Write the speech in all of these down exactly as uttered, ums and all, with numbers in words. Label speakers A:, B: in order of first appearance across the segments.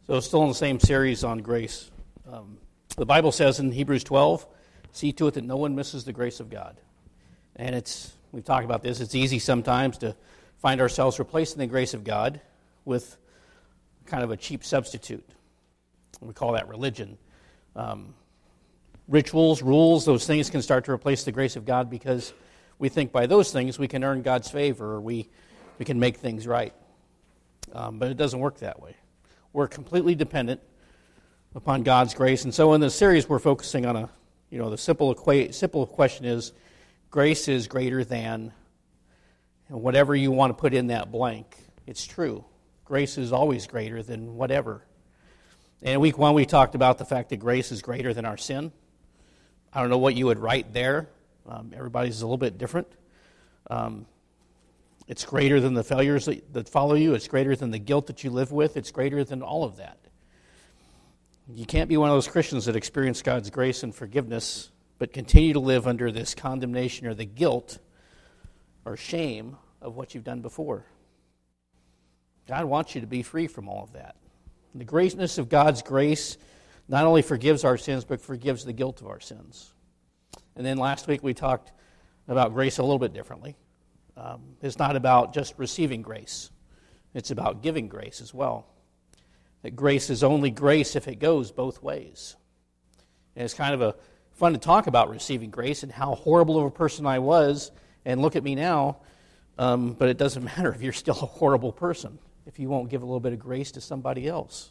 A: So still in the same series on grace. Um, the Bible says in Hebrews twelve, see to it that no one misses the grace of God. And it's, we've talked about this, it's easy sometimes to find ourselves replacing the grace of God with kind of a cheap substitute. We call that religion. Um, rituals, rules, those things can start to replace the grace of God because we think by those things we can earn God's favor or we, we can make things right. Um, but it doesn't work that way. We're completely dependent upon God's grace. And so in this series we're focusing on a, you know, the simple equa- simple question is, grace is greater than, and whatever you want to put in that blank. It's true. Grace is always greater than whatever. And in week one we talked about the fact that grace is greater than our sin. I don't know what you would write there. Um, everybody's a little bit different. Um, it's greater than the failures that, that follow you. It's greater than the guilt that you live with. It's greater than all of that. You can't be one of those Christians that experience God's grace and forgiveness but continue to live under this condemnation or the guilt or shame of what you've done before. God wants you to be free from all of that. And the greatness of God's grace not only forgives our sins, but forgives the guilt of our sins. And then last week we talked about grace a little bit differently. Um, it's not about just receiving grace. It's about giving grace as well. That grace is only grace if it goes both ways. And it's kind of a fun to talk about receiving grace and how horrible of a person I was, and look at me now, um, but it doesn't matter if you're still a horrible person if you won't give a little bit of grace to somebody else.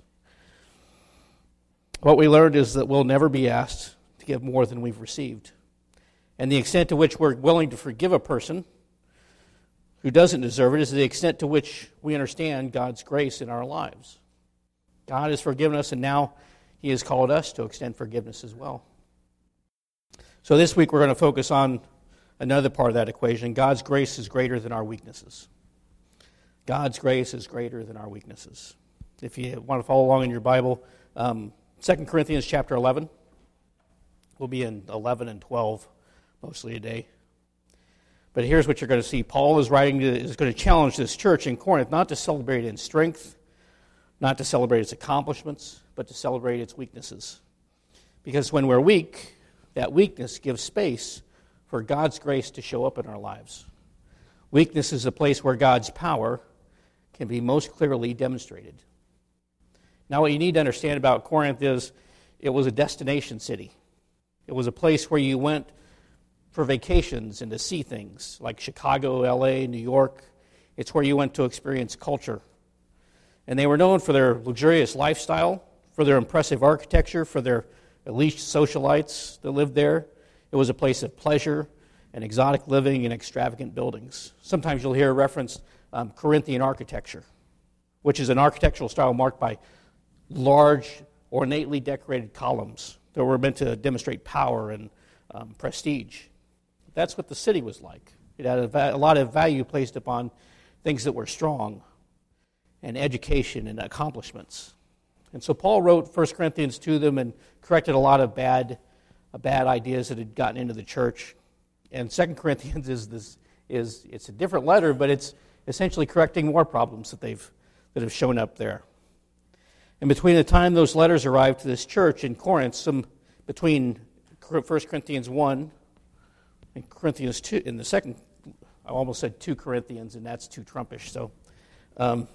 A: What we learned is that we'll never be asked to give more than we've received. And the extent to which we're willing to forgive a person who doesn't deserve it is the extent to which we understand God's grace in our lives. God has forgiven us, and now He has called us to extend forgiveness as well. So this week we're going to focus on another part of that equation. God's grace is greater than our weaknesses. God's grace is greater than our weaknesses. If you want to follow along in your Bible, um, Second Corinthians chapter eleven. We'll be in eleven and twelve mostly today. But here's what you're going to see. Paul is writing to, is going to challenge this church in Corinth not to celebrate its strength, not to celebrate its accomplishments, but to celebrate its weaknesses. Because when we're weak, that weakness gives space for God's grace to show up in our lives. Weakness is a place where God's power can be most clearly demonstrated. Now, what you need to understand about Corinth is it was a destination city. It was a place where you went for vacations and to see things, like Chicago, L A, New York. It's where you went to experience culture. And they were known for their luxurious lifestyle, for their impressive architecture, for their elite socialites that lived there. It was a place of pleasure and exotic living and extravagant buildings. Sometimes you'll hear a reference, um, Corinthian architecture, which is an architectural style marked by large, ornately decorated columns that were meant to demonstrate power and um, prestige. That's what the city was like. It had a, va- a lot of value placed upon things that were strong and education and accomplishments. And so Paul wrote First Corinthians to them and corrected a lot of bad uh, bad ideas that had gotten into the church. And Second Corinthians is this is it's a different letter, but it's essentially correcting more problems that they've that have shown up there. And between the time those letters arrived to this church in Corinth, some between First Corinthians one and Corinthians two, in the second, I almost said two Corinthians, and that's too Trumpish. So, um,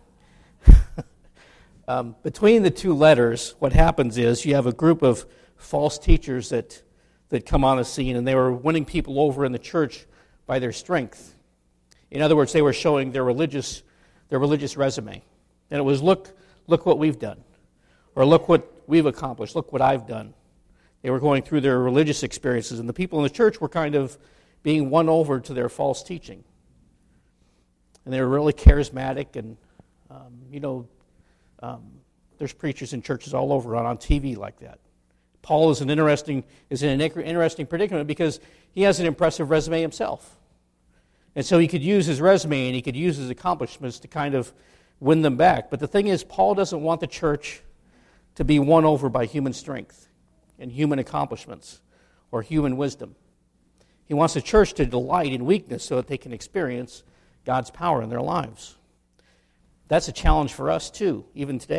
A: um, between the two letters, what happens is you have a group of false teachers that that come on the scene, and they were winning people over in the church by their strength. In other words, they were showing their religious their religious resume, and it was look look what we've done, or look what we've accomplished, look what I've done. They were going through their religious experiences, and the people in the church were kind of being won over to their false teaching. And they were really charismatic, and, um, you know, um, there's preachers in churches all over on, on T V like that. Paul is an interesting is in an interesting predicament because he has an impressive resume himself. And so he could use his resume and he could use his accomplishments to kind of win them back. But the thing is, Paul doesn't want the church to be won over by human strength and human accomplishments or human wisdom. He wants the church to delight in weakness so that they can experience God's power in their lives. That's a challenge for us too, even today.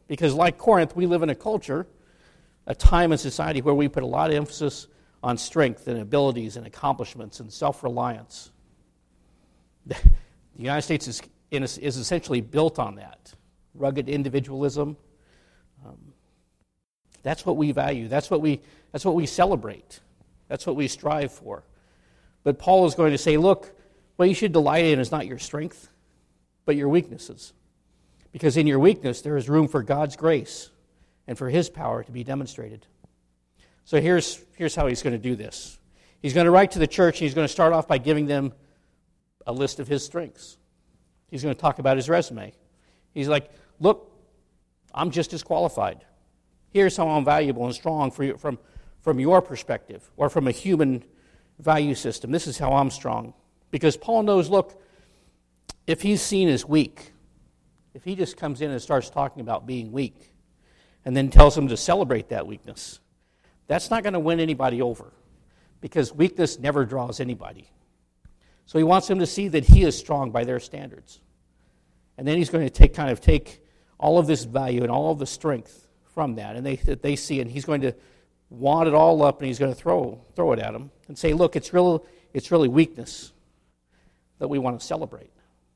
A: Because like Corinth, we live in a culture, a time in society where we put a lot of emphasis on strength and abilities and accomplishments and self-reliance. The United States is, is essentially built on that. Rugged individualism. Um, that's what we value. That's what we, that's what we celebrate. That's what we strive for. But Paul is going to say, look, what you should delight in is not your strength, but your weaknesses. Because in your weakness, there is room for God's grace and for His power to be demonstrated. So here's, here's how he's going to do this. He's going to write to the church, and he's going to start off by giving them a list of his strengths. He's going to talk about his resume. He's like, look, I'm just as qualified. Here's how I'm valuable and strong for you, from, from your perspective or from a human value system. This is how I'm strong. Because Paul knows, look, if he's seen as weak, if he just comes in and starts talking about being weak and then tells them to celebrate that weakness, that's not going to win anybody over, because weakness never draws anybody. So he wants them to see that he is strong by their standards. And then he's going to take kind of take all of this value and all of the strength from that, and they that they see, and he's going to wad it all up, and he's going to throw throw it at them and say, look, it's real, it's really weakness that we want to celebrate.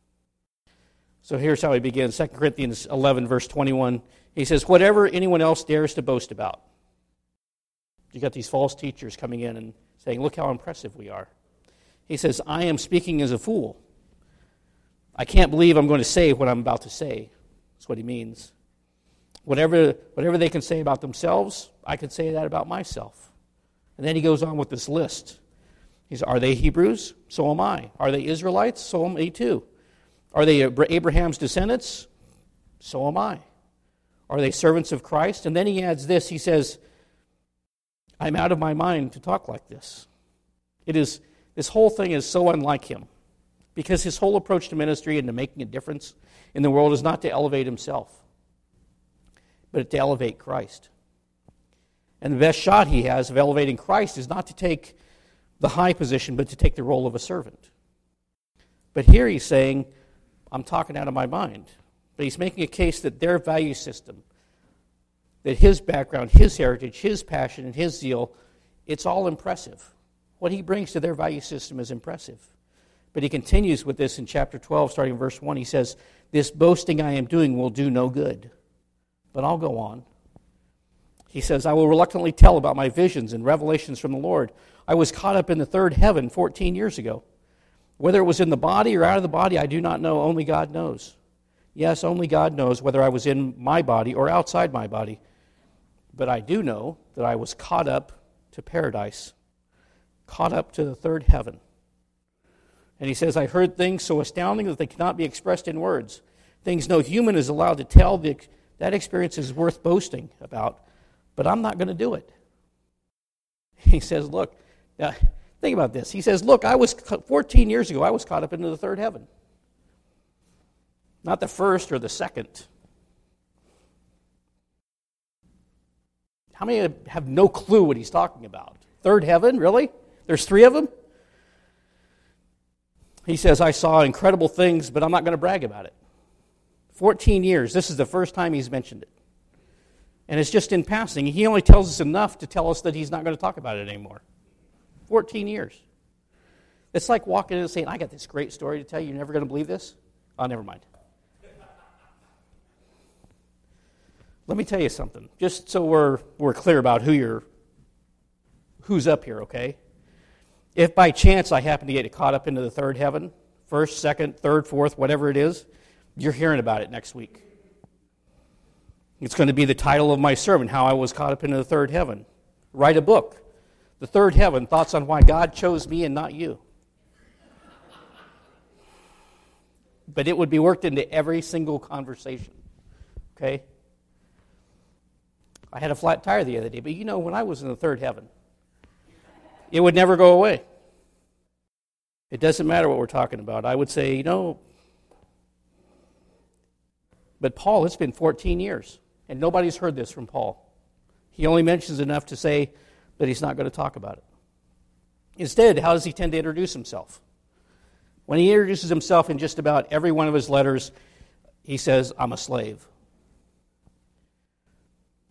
A: So here's how he begins. Second Corinthians eleven, verse twenty-one. He says, whatever anyone else dares to boast about. You got these false teachers coming in and saying, look how impressive we are. He says, I am speaking as a fool. I can't believe I'm going to say what I'm about to say. That's what he means. Whatever, whatever they can say about themselves, I can say that about myself. And then he goes on with this list. He says, are they Hebrews? So am I. Are they Israelites? So am I too. Are they Abraham's descendants? So am I. Are they servants of Christ? And then he adds this. He says, I'm out of my mind to talk like this. It is, this whole thing is so unlike him, because his whole approach to ministry and to making a difference in the world is not to elevate himself, but to elevate Christ. And the best shot he has of elevating Christ is not to take the high position, but to take the role of a servant. But here he's saying, I'm talking out of my mind. But he's making a case that their value system, that his background, his heritage, his passion, and his zeal, it's all impressive. What he brings to their value system is impressive. But he continues with this in chapter twelve, starting in verse one. He says, this boasting I am doing will do no good. But I'll go on. He says, I will reluctantly tell about my visions and revelations from the Lord. I was caught up in the third heaven fourteen years ago. Whether it was in the body or out of the body, I do not know. Only God knows. Yes, only God knows whether I was in my body or outside my body. But I do know that I was caught up to paradise, caught up to the third heaven. And he says, I heard things so astounding that they cannot be expressed in words. Things no human is allowed to tell. The, that experience is worth boasting about, but I'm not going to do it. He says, look, now, think about this. He says, look, I was fourteen years ago, I was caught up into the third heaven. Not the first or the second. How many have no clue what he's talking about? Third heaven, really? There's three of them? He says, I saw incredible things, but I'm not going to brag about it. fourteen years, this is the first time he's mentioned it. And it's just in passing. He only tells us enough to tell us that he's not going to talk about it anymore. fourteen years. It's like walking in and saying, I got this great story to tell you. You're never going to believe this? Oh, never mind. Let me tell you something, just so we're we're clear about who you're, who's up here, okay? If by chance I happen to get caught up into the third heaven, first, second, third, fourth, whatever it is, you're hearing about it next week. It's going to be the title of my sermon, How I Was Caught Up into the Third Heaven. Write a book, The Third Heaven, Thoughts on Why God Chose Me and Not You. But it would be worked into every single conversation, okay? I had a flat tire the other day, but you know, when I was in the third heaven, it would never go away. It doesn't matter what we're talking about. I would say, you know, but Paul, it's been fourteen years, and nobody's heard this from Paul. He only mentions enough to say that he's not going to talk about it. Instead, how does he tend to introduce himself? When he introduces himself in just about every one of his letters, he says, I'm a slave.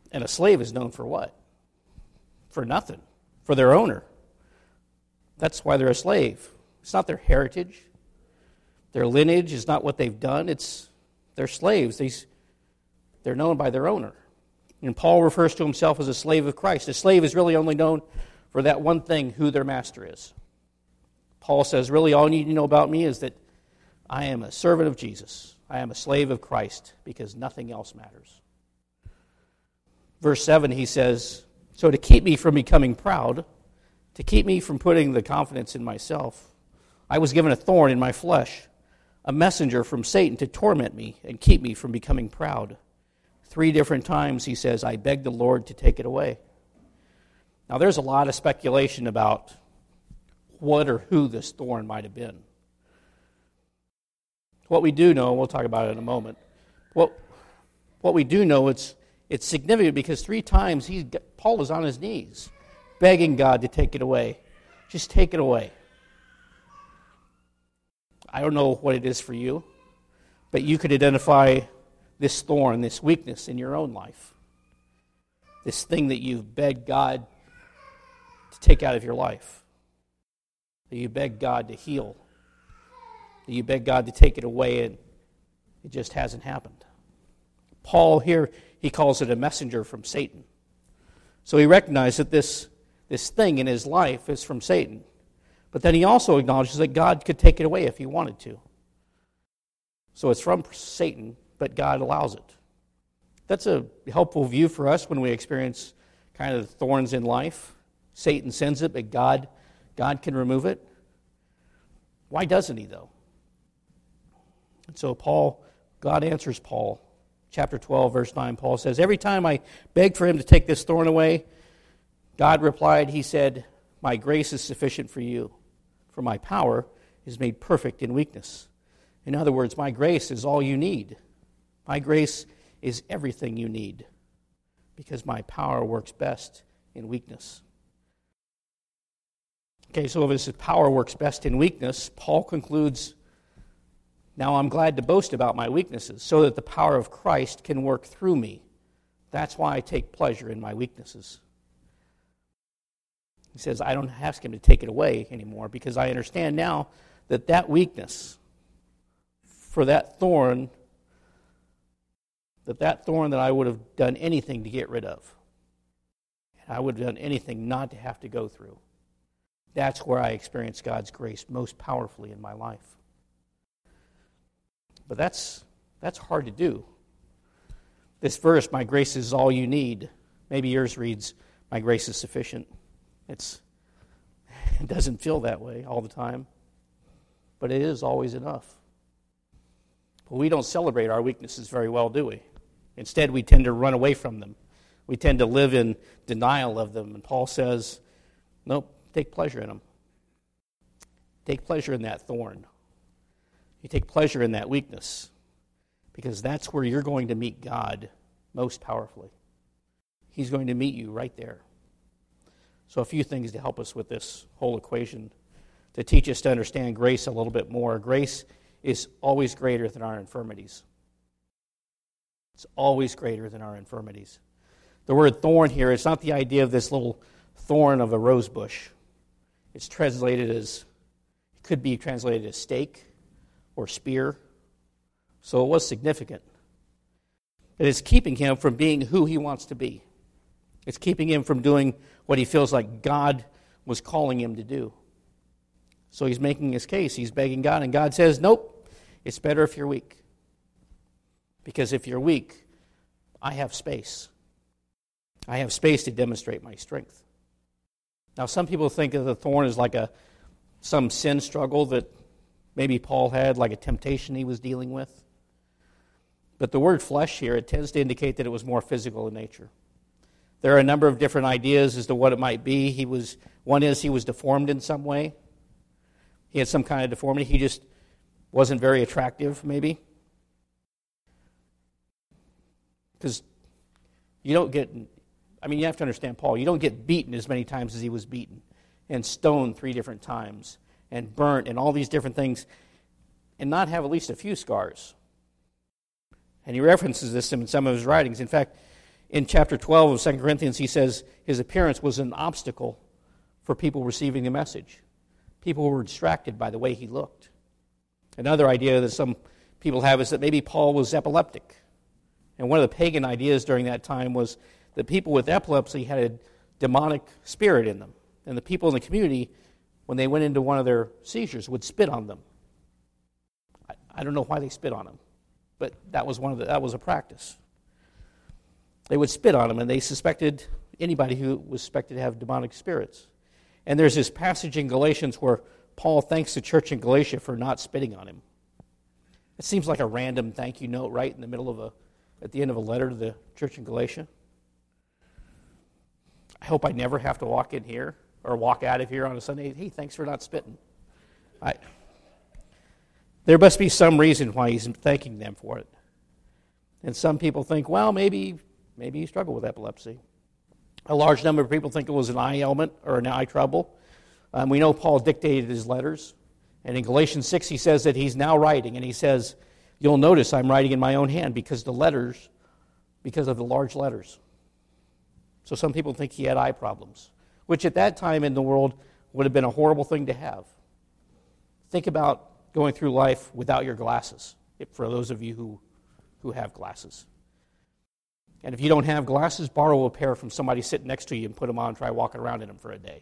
A: And a slave is known for what? For nothing. For their owner. That's why they're a slave. It's not their heritage. Their lineage is not what they've done. It's they're slaves. These, they're known by their owner. And Paul refers to himself as a slave of Christ. A slave is really only known for that one thing, who their master is. Paul says, really all you need to know about me is that I am a servant of Jesus. I am a slave of Christ because nothing else matters. Verse seven, he says, so to keep me from becoming proud, to keep me from putting the confidence in myself, I was given a thorn in my flesh, a messenger from Satan to torment me and keep me from becoming proud. Three different times he says, I begged the Lord to take it away. Now there's a lot of speculation about what or who this thorn might have been. What we do know, we'll talk about it in a moment. What what we do know, it's it's significant because three times he Paul is on his knees, begging God to take it away. Just take it away. I don't know what it is for you, but you could identify this thorn, this weakness in your own life. This thing that you've begged God to take out of your life. That you beg God to heal. That you beg God to take it away, and it just hasn't happened. Paul here, he calls it a messenger from Satan. So he recognized that this, this thing in his life is from Satan. But then he also acknowledges that God could take it away if he wanted to. So it's from Satan, but God allows it. That's a helpful view for us when we experience kind of thorns in life. Satan sends it, but God, God can remove it. Why doesn't he, though? And so Paul, God answers Paul. Chapter twelve, verse nine, Paul says, every time I begged for him to take this thorn away, God replied, he said, my grace is sufficient for you, for my power is made perfect in weakness. In other words, my grace is all you need. My grace is everything you need, because my power works best in weakness. Okay, so if his power works best in weakness, Paul concludes, now I'm glad to boast about my weaknesses, so that the power of Christ can work through me. That's why I take pleasure in my weaknesses. He says, I don't ask him to take it away anymore, because I understand now that that weakness, for that thorn, that that thorn that I would have done anything to get rid of, and I would have done anything not to have to go through. That's where I experience God's grace most powerfully in my life. But that's that's hard to do. This verse, my grace is all you need. Maybe yours reads, my grace is sufficient. It's it doesn't feel that way all the time, but it is always enough. But we don't celebrate our weaknesses very well, do we? Instead, we tend to run away from them. We tend to live in denial of them. And Paul says, nope, take pleasure in them. Take pleasure in that thorn. You take pleasure in that weakness, because that's where you're going to meet God most powerfully. He's going to meet you right there. So a few things to help us with this whole equation, to teach us to understand grace a little bit more. Grace is always greater than our infirmities. It's always greater than our infirmities. The word thorn here, it's not the idea of this little thorn of a rose bush. It's translated as, it could be translated as stake or spear. So it was significant. It is keeping him from being who he wants to be. It's keeping him from doing what he feels like God was calling him to do. So he's making his case. He's begging God, and God says, nope, it's better if you're weak. Because if you're weak, I have space. I have space to demonstrate my strength. Now, some people think of the thorn as like a some sin struggle that maybe Paul had, like a temptation he was dealing with. But the word flesh here, it tends to indicate that it was more physical in nature. There are a number of different ideas as to what it might be. He was one is he was deformed in some way. He had some kind of deformity. He just wasn't very attractive, maybe. Because you don't get, I mean, you have to understand Paul. You don't get beaten as many times as he was beaten, and stoned three different times, and burnt, and all these different things, and not have at least a few scars. And he references this in some of his writings. In fact, in chapter twelve of Second Corinthians, he says his appearance was an obstacle for people receiving the message. People were distracted by the way he looked. Another idea that some people have is that maybe Paul was epileptic. And one of the pagan ideas during that time was that people with epilepsy had a demonic spirit in them. And the people in the community, when they went into one of their seizures, would spit on them. I, I don't know why they spit on them, but that was one of the, that was a practice. They would spit on them, and they suspected anybody who was suspected to have demonic spirits. And there's this passage in Galatians where Paul thanks the church in Galatia for not spitting on him. It seems like a random thank you note right in the middle of a, at the end of a letter to the church in Galatia. I hope I never have to walk in here or walk out of here on a Sunday. Hey, thanks for not spitting. I, there must be some reason why he's thanking them for it. And some people think, well, maybe maybe you struggle with epilepsy. A large number of people think it was an eye ailment or an eye trouble. Um, we know Paul dictated his letters. And in Galatians six, he says that he's now writing. And he says, you'll notice I'm writing in my own hand because the letters, because of the large letters. So some people think he had eye problems, which at that time in the world would have been a horrible thing to have. Think about going through life without your glasses, for those of you who, who have glasses. And if you don't have glasses, borrow a pair from somebody sitting next to you and put them on and try walking around in them for a day.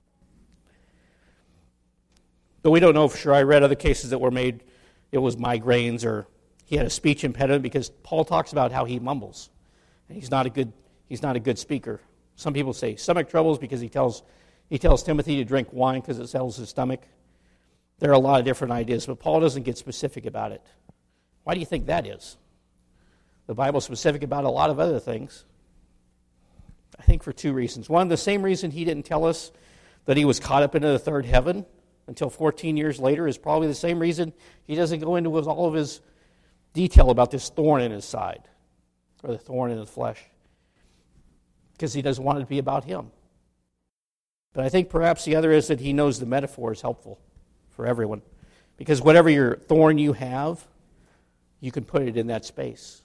A: But we don't know for sure. I read other cases that were made, it was migraines or he had a speech impediment because Paul talks about how he mumbles. And he's not a good he's not a good speaker. Some people say stomach troubles because he tells he tells Timothy to drink wine because it settles his stomach. There are a lot of different ideas, but Paul doesn't get specific about it. Why do you think that is? The Bible's specific about a lot of other things. I think for two reasons. One, the same reason he didn't tell us that he was caught up into the third heaven until fourteen years later is probably the same reason he doesn't go into all of his detail about this thorn in his side, or the thorn in his flesh, because he doesn't want it to be about him. But I think perhaps the other is that he knows the metaphor is helpful for everyone, because whatever your thorn you have, you can put it in that space.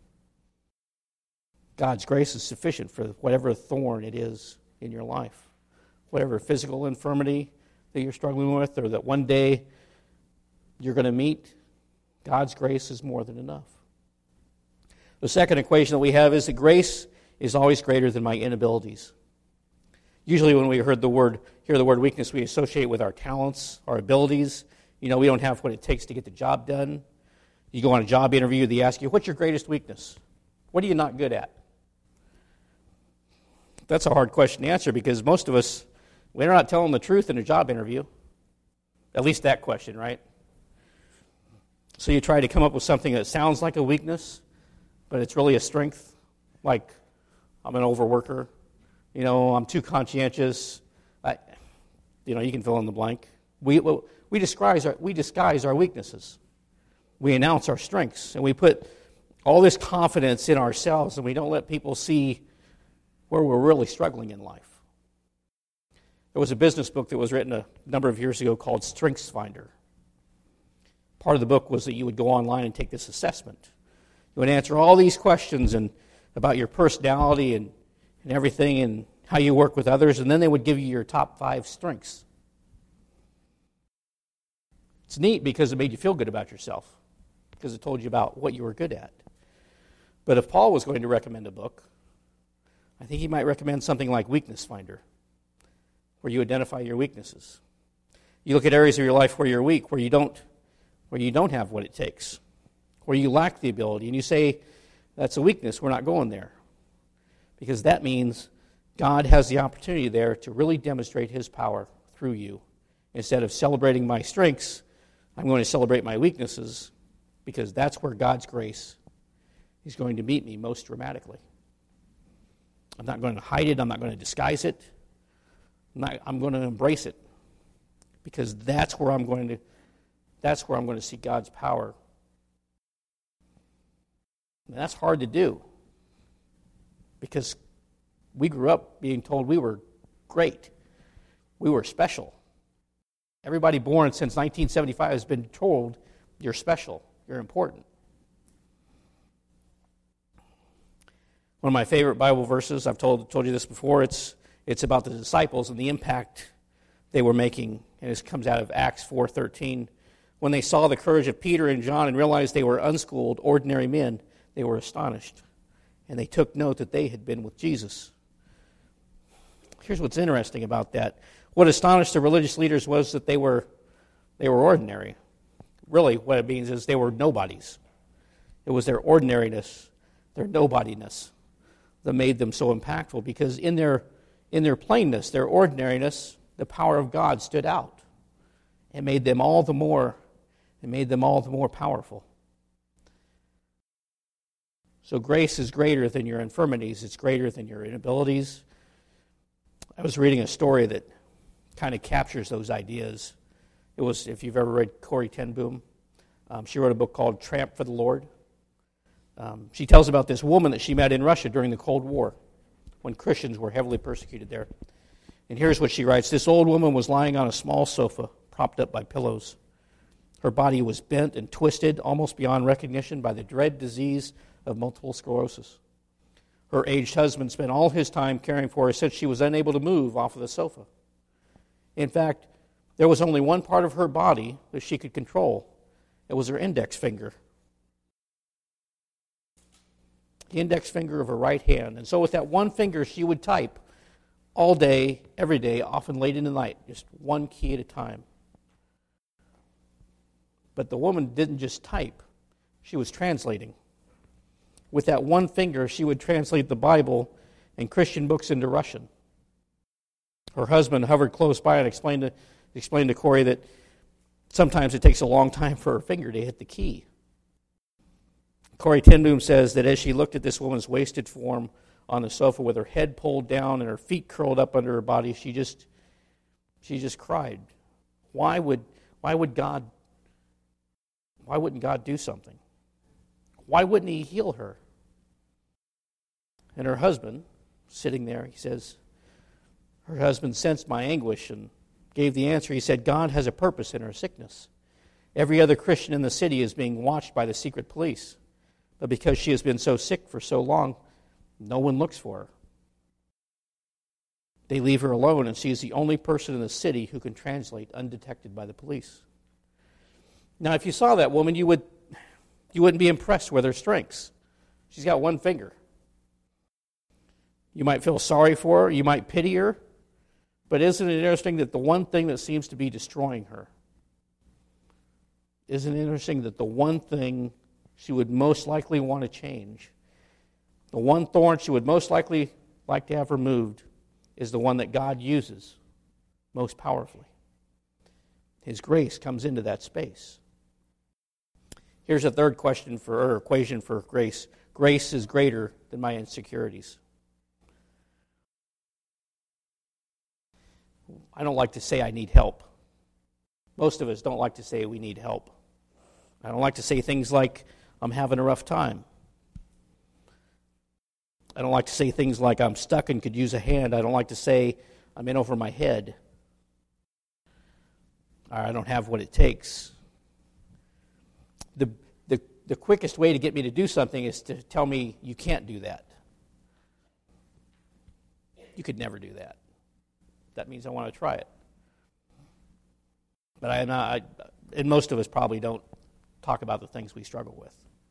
A: God's grace is sufficient for whatever thorn it is in your life, whatever physical infirmity that you're struggling with or that one day you're going to meet. God's grace is more than enough. The second equation that we have is that grace is always greater than my inabilities. Usually when we heard the word, hear the word weakness, we associate with our talents, our abilities. You know, we don't have what it takes to get the job done. You go on a job interview, they ask you, what's your greatest weakness? What are you not good at? That's a hard question to answer because most of us, we're not telling the truth in a job interview. At least that question, right? So you try to come up with something that sounds like a weakness, but it's really a strength, like I'm an overworker, you know, I'm too conscientious. I, you know, you can fill in the blank. We we disguise our, we disguise our weaknesses. We announce our strengths, and we put all this confidence in ourselves, and we don't let people see where we're really struggling in life. There was a business book that was written a number of years ago called Strengths Finder. Part of the book was that you would go online and take this assessment. You would answer all these questions and about your personality and, and everything and how you work with others, and then they would give you your top five strengths. It's neat because it made you feel good about yourself, because it told you about what you were good at. But if Paul was going to recommend a book, I think he might recommend something like Weakness Finder, where you identify your weaknesses. You look at areas of your life where you're weak, where you don't, where you don't have what it takes, where you lack the ability, and you say, that's a weakness, we're not going there. Because that means God has the opportunity there to really demonstrate his power through you. Instead of celebrating my strengths, I'm going to celebrate my weaknesses, because that's where God's grace is going to meet me most dramatically. I'm not going to hide it, I'm not going to disguise it. I'm, not, I'm going to embrace it, because that's where I'm going to that's where I'm going to see God's power. And that's hard to do, because we grew up being told we were great. We were special. Everybody born since nineteen seventy-five has been told you're special, you're important. One of my favorite Bible verses, I've told told you this before, it's it's about the disciples and the impact they were making. And this comes out of Acts four thirteen. When they saw the courage of Peter and John and realized they were unschooled, ordinary men, they were astonished. And they took note that they had been with Jesus. Here's what's interesting about that. What astonished the religious leaders was that they were they were ordinary. Really, what it means is they were nobodies. It was their ordinariness, their nobodiness, that made them so impactful, because in their in their plainness, their ordinariness, the power of God stood out. It made them all the more, it made them all the more powerful. So grace is greater than your infirmities. It's greater than your inabilities. I was reading a story that kind of captures those ideas. It was, if you've ever read Corrie ten Boom, um, she wrote a book called Tramp for the Lord. Um, she tells about this woman that she met in Russia during the Cold War, when Christians were heavily persecuted there. And here's what she writes. This old woman was lying on a small sofa, propped up by pillows. Her body was bent and twisted, almost beyond recognition, by the dread disease of multiple sclerosis. Her aged husband spent all his time caring for her since she was unable to move off of the sofa. In fact, there was only one part of her body that she could control. It was her index finger. The index finger of her right hand. And so with that one finger, she would type all day, every day, often late in the night, just one key at a time. But the woman didn't just type. She was translating. With that one finger, she would translate the Bible and Christian books into Russian. Her husband hovered close by and explained to, explained to Corrie that sometimes it takes a long time for her finger to hit the key. Corrie ten Boom says that as she looked at this woman's wasted form on the sofa with her head pulled down and her feet curled up under her body, she just she just cried. Why would why would God why wouldn't God do something? Why wouldn't he heal her? And her husband, sitting there, he says, her husband sensed my anguish and gave the answer. He said, God has a purpose in her sickness. Every other Christian in the city is being watched by the secret police. But because she has been so sick for so long, no one looks for her. They leave her alone, and she is the only person in the city who can translate undetected by the police. Now, if you saw that woman, you would you wouldn't be impressed with her strengths. She's got one finger. You might feel sorry for her, you might pity her, but isn't it interesting that the one thing that seems to be destroying her, isn't it interesting that the one thing she would most likely want to change, the one thorn she would most likely like to have removed, is the one that God uses most powerfully. His grace comes into that space. Here's a third question for or equation for grace. Grace is greater than my insecurities. I don't like to say I need help. Most of us don't like to say we need help. I don't like to say things like, I'm having a rough time. I don't like to say things like, I'm stuck and could use a hand. I don't like to say, I'm in over my head. Or I don't have what it takes. The, the, the quickest way to get me to do something is to tell me, you can't do that. You could never do that. That means I want to try it. But I, I, and most of us probably don't talk about the things we struggle with.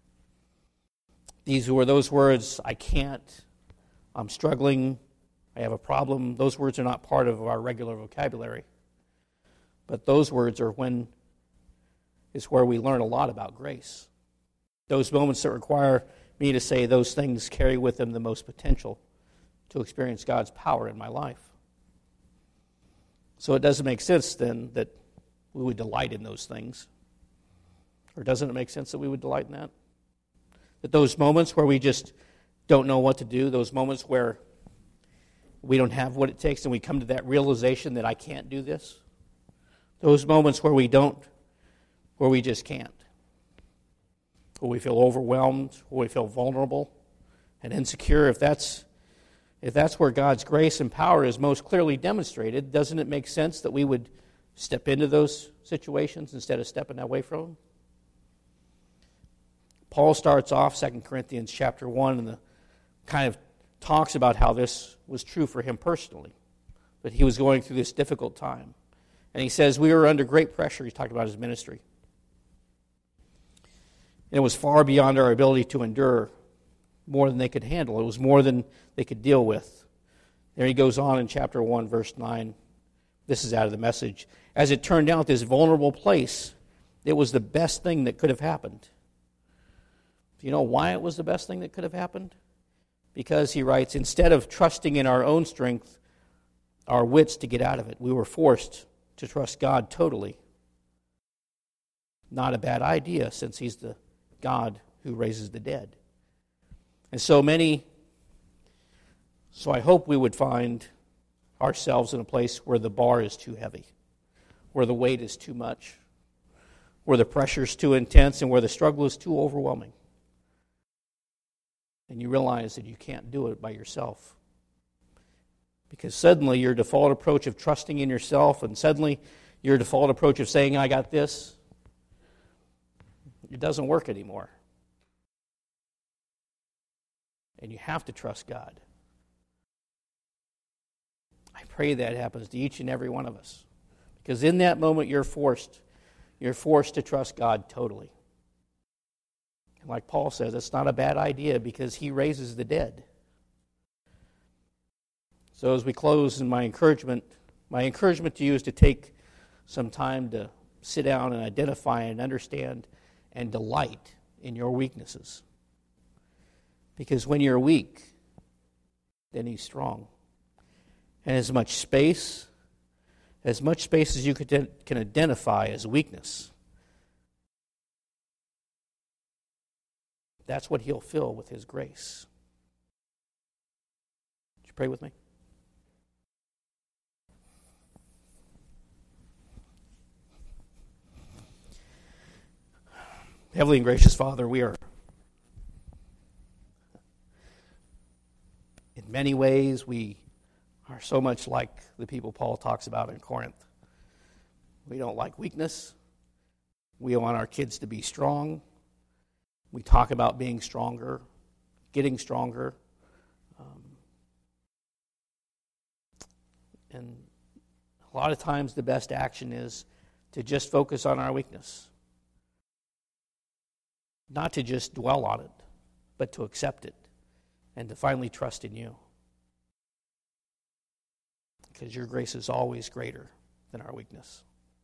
A: These were those words, I can't, I'm struggling, I have a problem. Those words are not part of our regular vocabulary. But those words are when is where we learn a lot about grace. Those moments that require me to say those things carry with them the most potential to experience God's power in my life. So it doesn't make sense then that we would delight in those things. Or doesn't it make sense that we would delight in that? That those moments where we just don't know what to do, those moments where we don't have what it takes and we come to that realization that I can't do this, those moments where we don't, where we just can't, where we feel overwhelmed, where we feel vulnerable and insecure, if that's if that's where God's grace and power is most clearly demonstrated, doesn't it make sense that we would step into those situations instead of stepping away from them? Paul starts off Second Corinthians chapter one in the kind of talks about how this was true for him personally, that he was going through this difficult time. And he says, we were under great pressure. He's talking about his ministry. And it was far beyond our ability to endure, more than they could handle. It was more than they could deal with. There he goes on in chapter one, verse nine. This is out of the Message. As it turned out, this vulnerable place, it was the best thing that could have happened. Do you know why it was the best thing that could have happened? Because, he writes, instead of trusting in our own strength, our wits to get out of it, we were forced to trust God totally. Not a bad idea, since he's the God who raises the dead. And so many, so I hope we would find ourselves in a place where the bar is too heavy, where the weight is too much, where the pressure is too intense, and where the struggle is too overwhelming. And you realize that you can't do it by yourself. Because suddenly your default approach of trusting in yourself, and suddenly your default approach of saying, I got this, it doesn't work anymore. And you have to trust God. I pray that happens to each and every one of us. Because in that moment you're forced, you're forced to trust God totally. And like Paul says, it's not a bad idea because he raises the dead. So as we close, in my encouragement, my encouragement to you is to take some time to sit down and identify and understand and delight in your weaknesses. Because when you're weak, then he's strong. And as much space, as much space as you can identify as weakness, that's what he'll fill with his grace. Would you pray with me? Heavenly and gracious Father, we are, in many ways, we are so much like the people Paul talks about in Corinth. We don't like weakness. We want our kids to be strong. We talk about being stronger, getting stronger. Um, and a lot of times the best action is to just focus on our weakness. Not to just dwell on it, but to accept it and to finally trust in you. Because your grace is always greater than our weakness.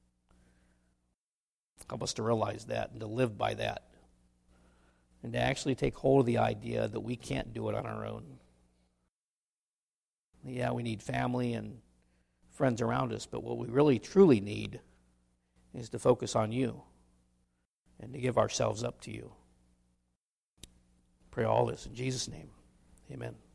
A: Help us to realize that and to live by that. And to actually take hold of the idea that we can't do it on our own. Yeah, we need family and friends around us, but what we really truly need is to focus on you and to give ourselves up to you. Pray all this in Jesus' name. Amen.